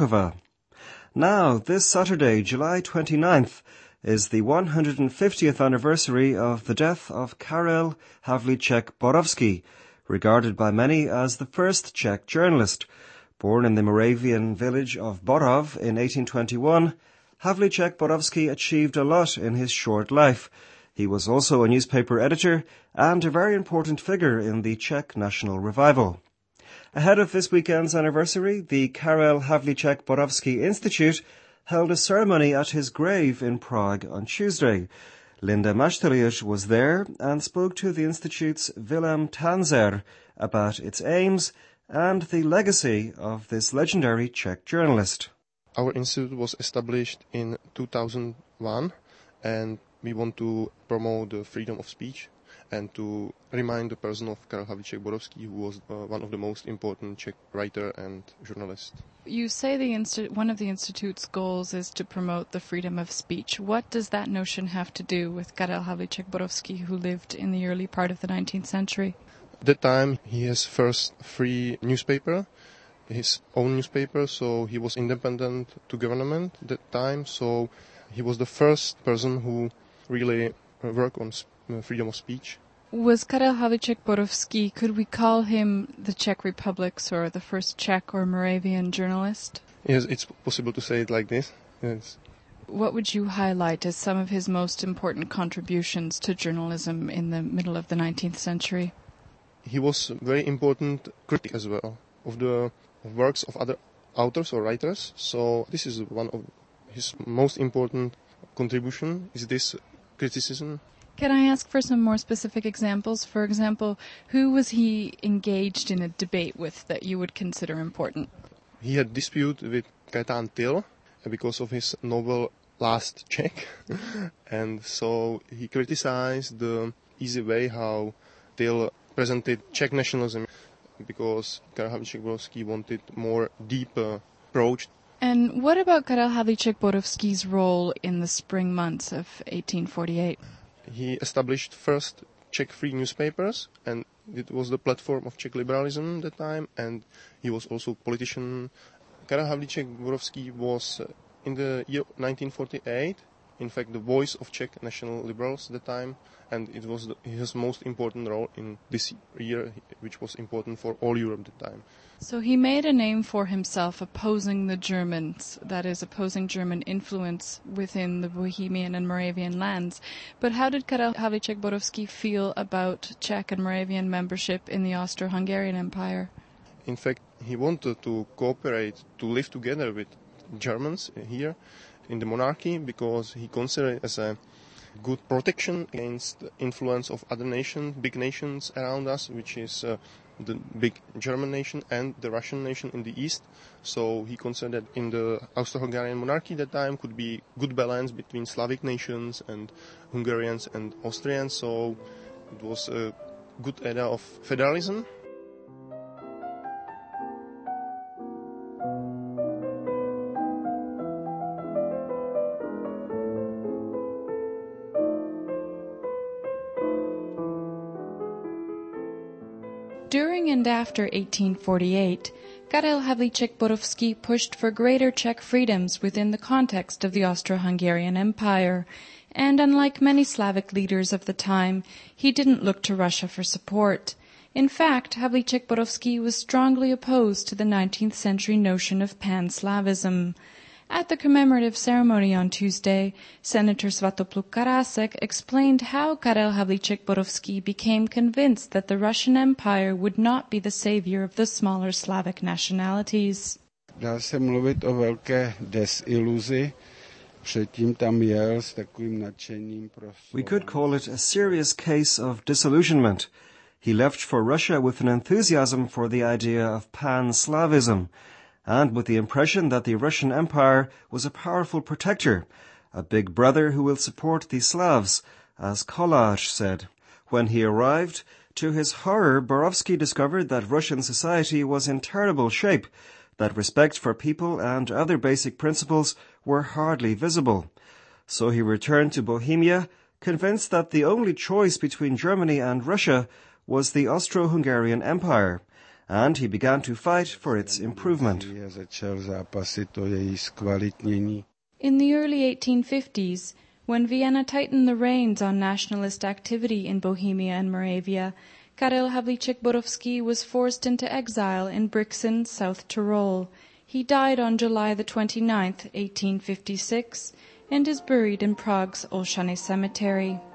Krakowa. Now, this Saturday, July 29th, is the 150th anniversary of the death of Karel Havlicek-Borovsky, regarded by many as the first Czech journalist. Born in the Moravian village of Borov in 1821, Havlicek-Borovsky achieved a lot in his short life. He was also a newspaper editor and a very important figure in the Czech national revival. Ahead of this weekend's anniversary, the Karel Havlicek-Borovsky Institute held a ceremony at his grave in Prague on Tuesday. Linda Maštelius was there and spoke to the Institute's Willem Tanzer about its aims and the legacy of this legendary Czech journalist. Our institute was established in 2001 and we want to promote the freedom of speech and to remind the person of Karel Havlicek-Borovsky, who was one of the most important Czech writer and journalist. You say one of the Institute's goals is to promote the freedom of speech. What does that notion have to do with Karel Havlicek-Borovsky, who lived in the early part of the 19th century? At that time, he has first free newspaper, his own newspaper, so he was independent to government at that time. So he was the first person who really worked on freedom of speech. Was Karel Havlicek-Borovsky, could we call him the Czech Republic's or the first Czech or Moravian journalist? Yes, it's possible to say it like this. Yes. What would you highlight as some of his most important contributions to journalism in the middle of the 19th century? He was a very important critic as well of the works of other authors or writers. So this is one of his most important contribution, is this criticism. Can I ask for some more specific examples? For example, who was he engaged in a debate with that you would consider important? He had dispute with Gaetan Till because of his novel Last Czech. And so he criticized the easy way how Till presented Czech nationalism, because Karel Havlicek-Borovsky wanted more deeper approach. And what about Karel Havlicek-Borovsky's role in the spring months of 1848? He established first Czech free newspapers, and it was the platform of Czech liberalism at the time, and he was also a politician. Karel Havlicek-Borovsky was, in the year 1948, in fact, the voice of Czech national liberals at the time, and it was his most important role in this year, which was important for all Europe at the time. So he made a name for himself opposing the Germans, that is, opposing German influence within the Bohemian and Moravian lands. But how did Karel Havlicek-Borovsky feel about Czech and Moravian membership in the Austro-Hungarian Empire? In fact, he wanted to cooperate, to live together with Germans here in the monarchy, because he considered it as a good protection against the influence of other nations, big nations around us, which is the big German nation and the Russian nation in the east. So he considered that in the Austro-Hungarian monarchy at that time could be good balance between Slavic nations and Hungarians and Austrians. So it was a good idea of federalism. During and after 1848, Karel Havlicek-Borovsky pushed for greater Czech freedoms within the context of the Austro-Hungarian Empire, and unlike many Slavic leaders of the time, he didn't look to Russia for support. In fact, Havlicek-Borovsky was strongly opposed to the 19th century notion of Pan-Slavism. At the commemorative ceremony on Tuesday, Senator Svatopluk Karásek explained how Karel Havlicek-Borovsky became convinced that the Russian Empire would not be the savior of the smaller Slavic nationalities. Dá se mluvit o velké desiluzi. Předtím tam jel s takovým nadšením pro We could call it a serious case of disillusionment. He left for Russia with an enthusiasm for the idea of Pan-Slavism, and with the impression that the Russian Empire was a powerful protector, a big brother who will support the Slavs, as Kolář said. When he arrived, to his horror, Borovsky discovered that Russian society was in terrible shape, that respect for people and other basic principles were hardly visible. So he returned to Bohemia, convinced that the only choice between Germany and Russia was the Austro-Hungarian Empire, and he began to fight for its improvement. In the early 1850s, when Vienna tightened the reins on nationalist activity in Bohemia and Moravia, Karel Havlíček-Borovský was forced into exile in Brixen, South Tyrol. He died on July the 29th, 1856, and is buried in Prague's Olszany Cemetery.